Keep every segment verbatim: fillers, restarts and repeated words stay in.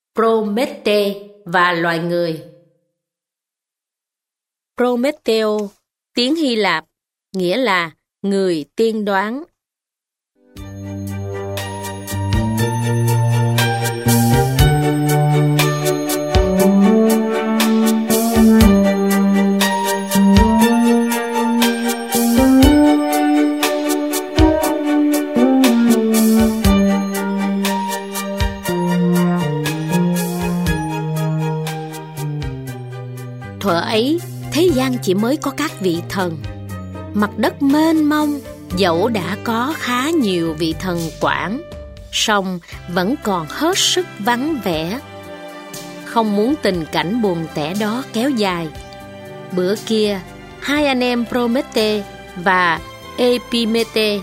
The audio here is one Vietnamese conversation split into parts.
Promete và loài người. Prometeo, tiếng Hy Lạp, nghĩa là người tiên đoán. Thuở ấy, thế gian chỉ mới có các vị thần. Mặt đất mênh mông, dẫu đã có khá nhiều vị thần quản, song vẫn còn hết sức vắng vẻ. Không muốn tình cảnh buồn tẻ đó kéo dài, bữa kia, hai anh em Promete và Epimete.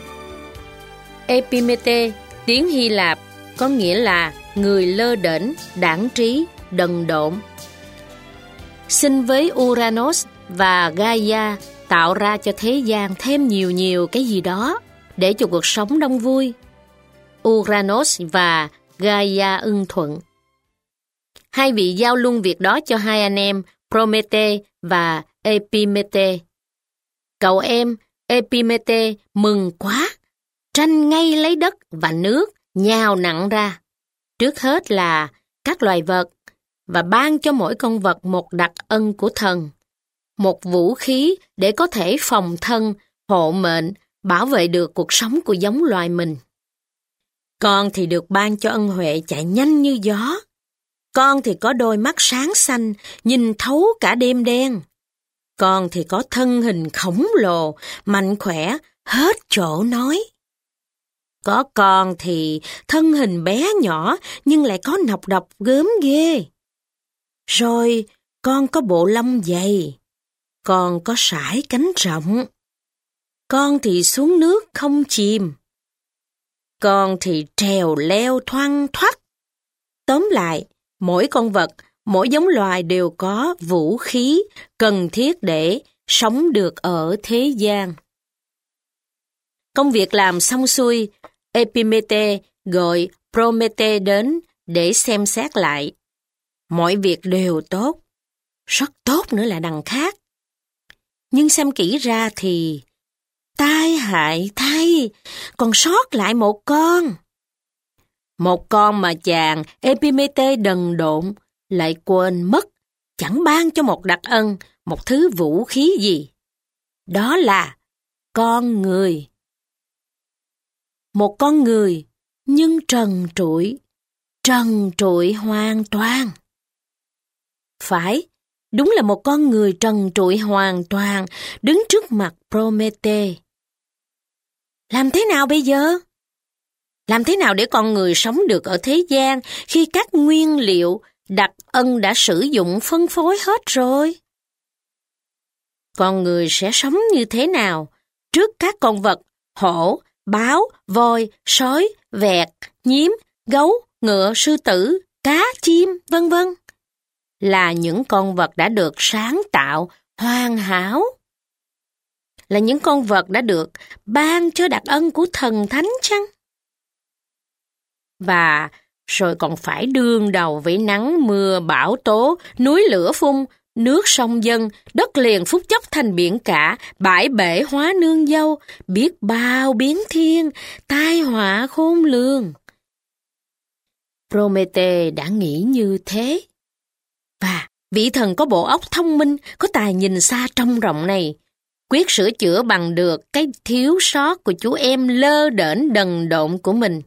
Epimete, tiếng Hy Lạp, có nghĩa là người lơ đễnh, đãng trí, đần độn. Xin với Uranus và Gaia tạo ra cho thế gian thêm nhiều nhiều cái gì đó để cho cuộc sống đông vui. Uranus và Gaia ưng thuận. Hai vị giao luân việc đó cho hai anh em Promete và Epimete. Cậu em Epimete mừng quá, tranh ngay lấy đất và nước nhào nặn ra. Trước hết là các loài vật, và ban cho mỗi con vật một đặc ân của thần, một vũ khí để có thể phòng thân, hộ mệnh, bảo vệ được cuộc sống của giống loài mình. Con thì được ban cho ân huệ chạy nhanh như gió. Con thì có đôi mắt sáng xanh, nhìn thấu cả đêm đen. Con thì có thân hình khổng lồ, mạnh khỏe, hết chỗ nói. Có con thì thân hình bé nhỏ, nhưng lại có nọc độc gớm ghê. Rồi con có bộ lông dày, con có sải cánh rộng, con thì xuống nước không chìm, con thì trèo leo thoăn thoắt. Tóm lại, mỗi con vật, mỗi giống loài đều có vũ khí cần thiết để sống được ở thế gian. Công việc làm xong xuôi, Epimete gọi Promete đến để xem xét lại. Mọi việc đều tốt, rất tốt nữa là đằng khác. Nhưng xem kỹ ra thì tai hại thay, còn sót lại một con. Một con mà chàng Epimete đần độn lại quên mất, chẳng ban cho một đặc ân, một thứ vũ khí gì. Đó là con người. Một con người, nhưng trần trụi, trần trụi hoàn toàn. Phải, đúng là một con người trần trụi hoàn toàn đứng trước mặt Promete. Làm thế nào bây giờ? Làm thế nào để con người sống được ở thế gian khi các nguyên liệu đặc ân đã sử dụng phân phối hết rồi? Con người sẽ sống như thế nào trước các con vật hổ, báo, voi, sói, vẹt, nhím, gấu, ngựa, sư tử, cá, chim, vân vân? Là những con vật đã được sáng tạo, hoàn hảo. Là những con vật đã được ban cho đặc ân của thần thánh chăng? Và rồi còn phải đương đầu với nắng mưa bão tố, núi lửa phun, nước sông dâng, đất liền phút chốc thành biển cả, bãi bể hóa nương dâu, biết bao biến thiên, tai họa khôn lường. Promete đã nghĩ như thế. Và vị thần có bộ óc thông minh, có tài nhìn xa trông rộng này, quyết sửa chữa bằng được cái thiếu sót của chú em lơ đễnh đần độn của mình.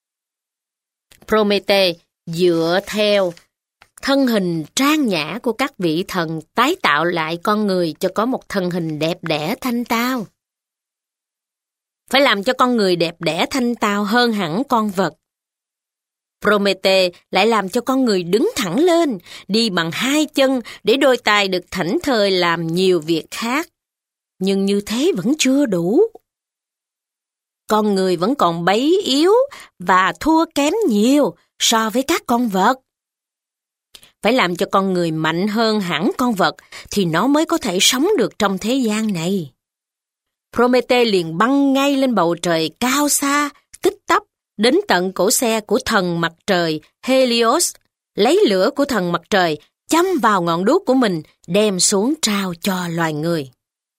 Promete dựa theo thân hình trang nhã của các vị thần tái tạo lại con người cho có một thân hình đẹp đẽ thanh tao. Phải làm cho con người đẹp đẽ thanh tao hơn hẳn con vật. Promete lại làm cho con người đứng thẳng lên, đi bằng hai chân để đôi tay được thảnh thơi làm nhiều việc khác. Nhưng như thế vẫn chưa đủ. Con người vẫn còn bấy yếu và thua kém nhiều so với các con vật. Phải làm cho con người mạnh hơn hẳn con vật thì nó mới có thể sống được trong thế gian này. Promete liền băng ngay lên bầu trời cao xa, tích tắp, đến tận cổ xe của thần mặt trời Helios, lấy lửa của thần mặt trời châm vào ngọn đuốc của mình, đem xuống trao cho loài người.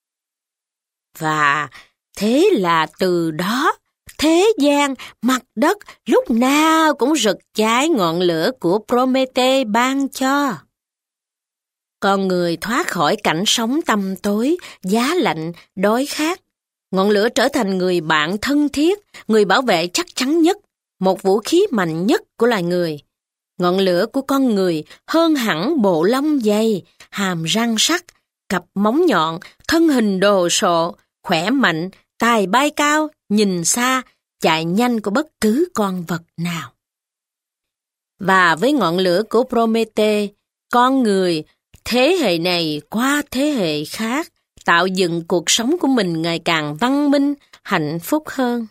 Và thế là từ đó, thế gian, mặt đất lúc nào cũng rực cháy ngọn lửa của Promethê ban cho. Con người thoát khỏi cảnh sống tăm tối, giá lạnh, đói khát. Ngọn lửa trở thành người bạn thân thiết, người bảo vệ chắc chắn nhất, một vũ khí mạnh nhất của loài người. Ngọn lửa của con người hơn hẳn bộ lông dày, hàm răng sắc, cặp móng nhọn, thân hình đồ sộ, khỏe mạnh, tài bay cao, nhìn xa, chạy nhanh của bất cứ con vật nào. Và với ngọn lửa của Promethê, con người thế hệ này qua thế hệ khác tạo dựng cuộc sống của mình ngày càng văn minh, hạnh phúc hơn.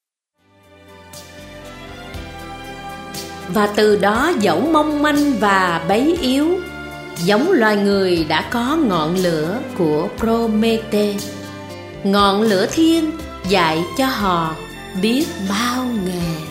Và từ đó dẫu mong manh và bấy yếu, giống loài người đã có ngọn lửa của Promethê. Ngọn lửa thiên dạy cho họ biết bao nghề.